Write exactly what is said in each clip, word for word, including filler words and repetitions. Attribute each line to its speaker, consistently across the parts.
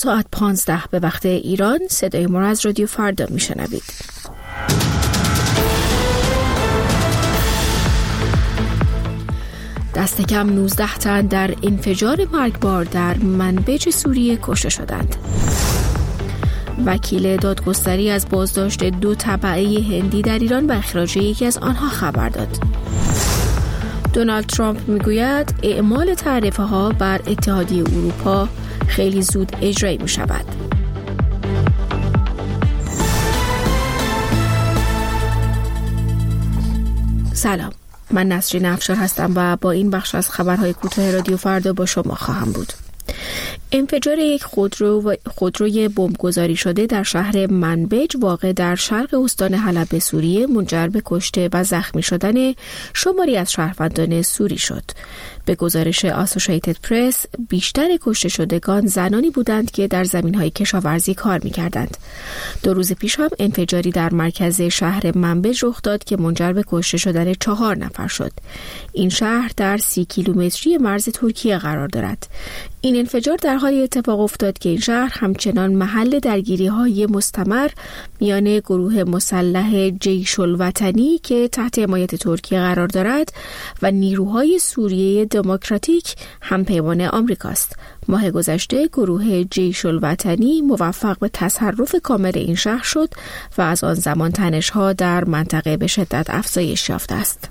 Speaker 1: ساعت پانزده به وقت ایران صدای ما از رادیو فردا میشنوید. دست کم نوزده تن در انفجار مرگبار در منبج سوریه کشته شدند. وکیل دادگستری از بازداشت دو تبعه هندی در ایران و اخراج یکی از آنها خبر داد. دونالد ترامپ میگوید اعمال تعرفه ها بر اتحادیه اروپا خیلی زود اجرایی می شود. سلام، من نسرین افشار هستم و با این بخش از خبرهای کوتاه رادیو فردا با شما خواهم بود. انفجار یک خودرو و خودروی بمبگذاری شده در شهر منبج واقع در شرق استان حلب سوریه منجر به کشته و زخمی شدن شماری از شهروندان سوری شد. به گزارش آسوشیتد پرس بیشتر کشته شدگان زنانی بودند که در زمین‌های کشاورزی کار می‌کردند. دو روز پیش هم انفجاری در مرکز شهر منبج رخ داد که منجر به کشته شدن چهار نفر شد. این شهر در سی کیلومتری مرز ترکیه قرار دارد. این انفجار در حالی اتفاق افتاد که این شهر همچنان محل درگیری‌های مستمر میان گروه مسلح جیش الوطنی که تحت حمایت ترکیه قرار دارد و نیروهای سوریه دموکراتیک همپیمان آمریکاست. ماه گذشته گروه جیش الوطنی موفق به تصرف کامل این شهر شد و از آن زمان تنش‌ها در منطقه به شدت افزایش یافته است.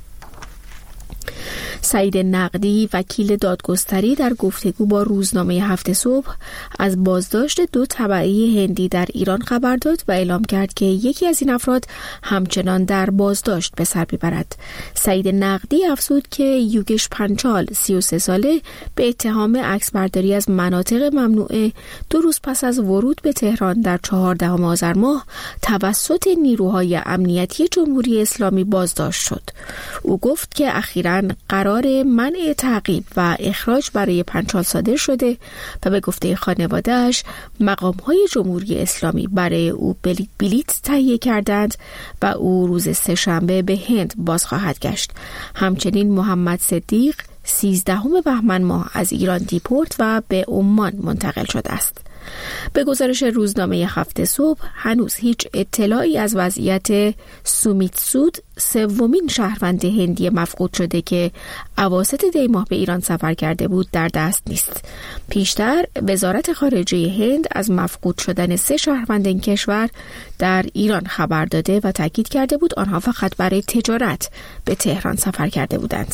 Speaker 1: سعید نقدی وکیل دادگستری در گفتگو با روزنامه هفت صبح از بازداشت دو تبعه هندی در ایران خبر داد و اعلام کرد که یکی از این افراد همچنان در بازداشت به سر میبرد. سعید نقدی افزود که یوگش پنچال سی و سه ساله به اتهام عکسبرداری از مناطق ممنوعه دو روز پس از ورود به تهران در چهاردهم آذر ماه توسط نیروهای امنیتی جمهوری اسلامی بازداشت شد. او گفت که اخیراً قرار منع تعقیب و اخراج برای پنچال صادر شده و به گفته خانواده‌اش مقام‌های جمهوری اسلامی برای او بلیت بلیت تهیه کردند و او روز سه‌شنبه به هند باز خواهد گشت. همچنین محمد صدیق سیزدهم بهمن ماه از ایران دیپورت و به عمان منتقل شده است. به گزارش روزنامه هفت صبح هنوز هیچ اطلاعی از وضعیت سومیت سود سومین شهروند هندی مفقود شده که اواسط دی ماه به ایران سفر کرده بود در دست نیست. پیشتر وزارت خارجه هند از مفقود شدن سه شهروند این کشور در ایران خبر داده و تاکید کرده بود آنها فقط برای تجارت به تهران سفر کرده بودند.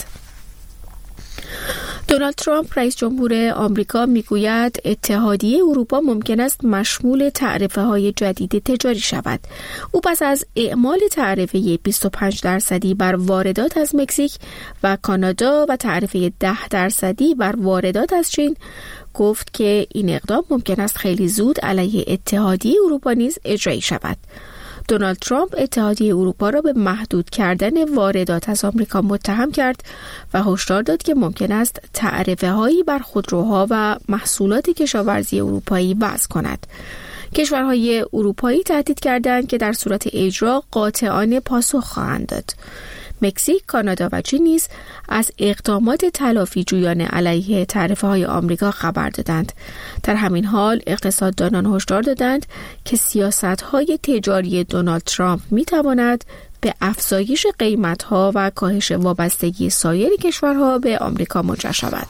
Speaker 1: دونالد ترامپ رئیس جمهور آمریکا میگوید اتحادیه اروپا ممکن است مشمول تعرفه‌های جدید تجاری شود. او پس از اعمال تعرفه بیست و پنج درصدی بر واردات از مکزیک و کانادا و تعرفه ده درصدی بر واردات از چین گفت که این اقدام ممکن است خیلی زود علیه اتحادیه اروپا نیز اجرایی شود. دونالد ترامپ اتحادیه اروپا را به محدود کردن واردات از آمریکا متهم کرد و هشدار داد که ممکن است تعرفه‌هایی بر خودروها و محصولات کشاورزی اروپایی وضع کند. کشورهای اروپایی تهدید کردند که در صورت اجرا قاطعانه پاسخ خواهند داد. مکزیک، کانادا و چین نیز از اقدامات تلافی جویانه علیه تعرفه‌های آمریکا خبر دادند. در همین حال اقتصاددانان هشدار دادند که سیاست‌های تجاری دونالد ترامپ می‌تواند به افزایش قیمت‌ها و کاهش وابستگی سایر کشورها به آمریکا منجر شود.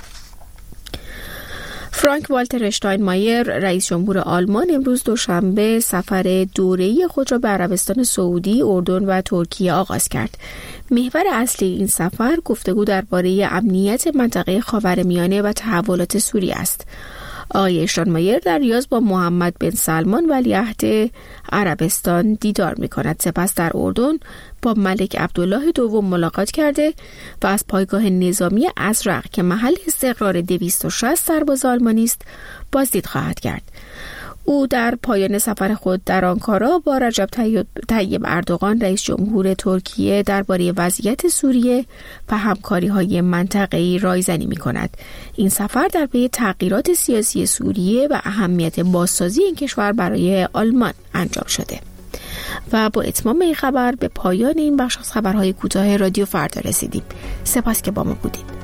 Speaker 1: فرانک والتر اشتاینمایر رئیس جمهور آلمان امروز دوشنبه سفر دوره‌ای خود را به عربستان سعودی، اردن و ترکیه آغاز کرد. محور اصلی این سفر گفتگو درباره امنیت منطقه خاورمیانه و تحولات سوریه است. آقای اشتاینمایر در ریاض با محمد بن سلمان ولیعهد عربستان دیدار می‌کند. سپس در اردن با ملک عبدالله دوم ملاقات کرده و از پایگاه نظامی ازرق که محل استقرار دویست و شصت سرباز آلمانی است بازدید خواهد کرد. او در پایان سفر خود در آنکارا با رجب طیب اردوغان رئیس جمهور ترکیه درباره وضعیت سوریه و همکاری‌های منطقه‌ای رایزنی می‌کند. این سفر در پی تغییرات سیاسی سوریه و اهمیت بازسازی این کشور برای آلمان انجام شده. و با اتمام این خبر به پایان این بخش از خبرهای کوتاه رادیو فردا رسیدیم. سپاس که با ما بودید.